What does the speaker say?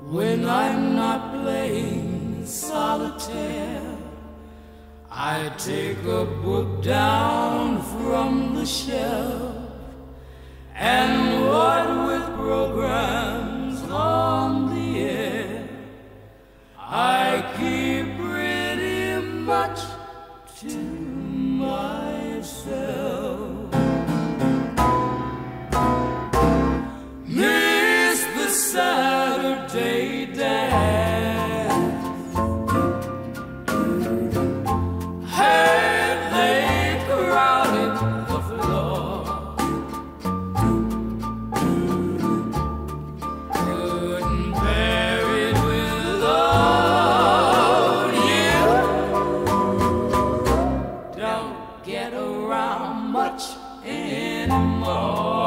When I'm not playing solitaire, I take a book down from the shelf, and what with programs on the air, I keep pretty much to myself. Miss the Saturday dance. Had they crowded the floor, couldn't bear it without you. Don't get around much anymore.